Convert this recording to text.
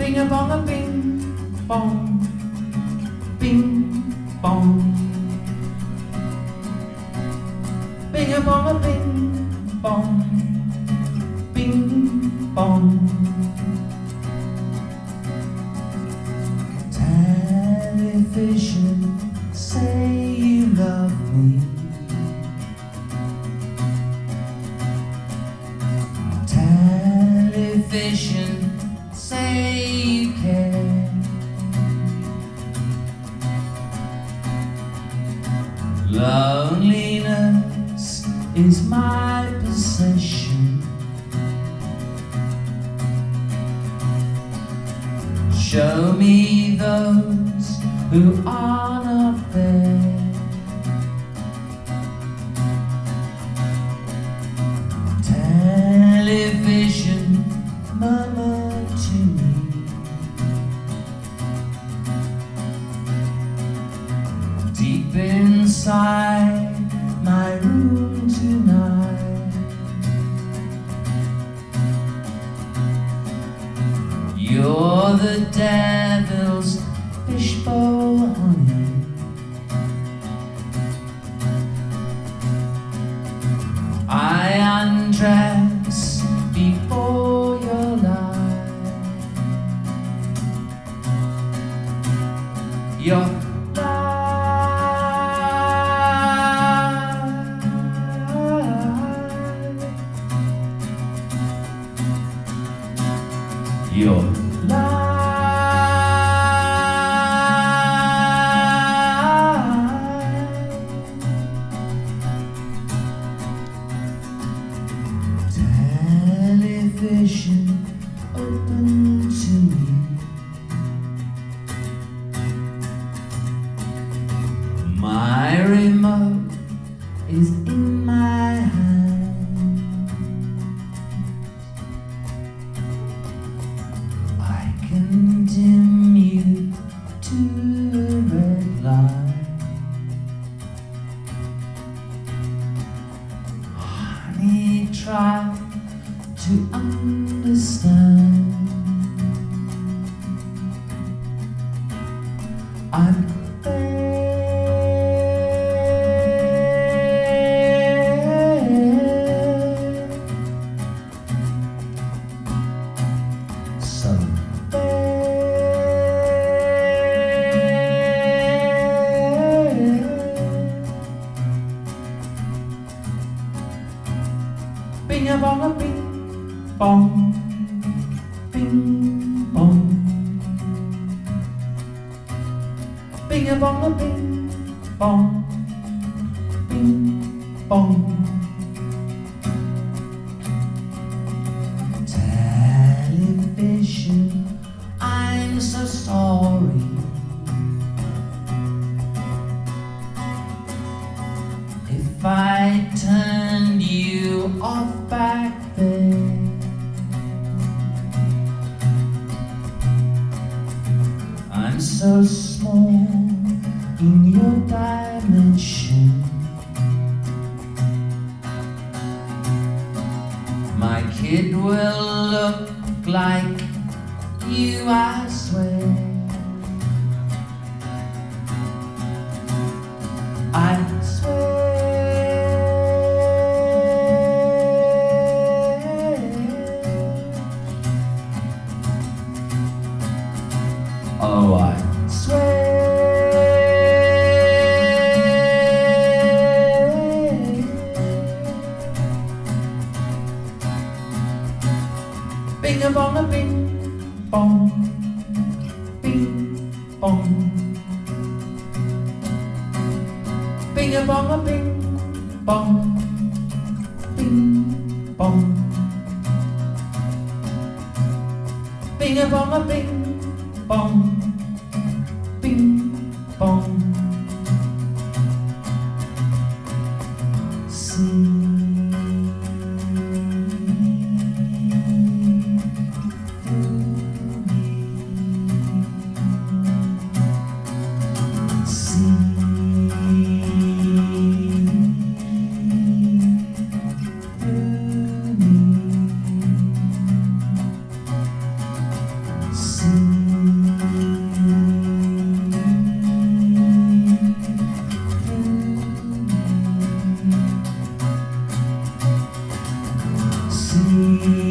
Bing a bong a bing bong, bing bong. Bing a bong a bing bong, bing bong. Television, say you love me. Television, say you care. Loneliness is my possession. Show me those who are not there. Television, murmur to me. Deep inside my room tonight, you're the devil's fishbowl, honey. I undress before your light. Your light. Your light. Television, open to me. My remote is in my hand. I can dim you to a red light. Honey, try to understand. I'm there, so there. Bing a bong a bing bong, bing bong. Bing a bong a bing bong, bing bong. Television, I'm so sorry. If I turned you off back then, I'm so small in your dimension. My kid will look like you, I swear. I swear. Oh, I swear. Bing a bong a bing bong, bing bong. Bing a bong a bing bong, bing bong. Bing a bong a bing bong, bing bong. See. See see.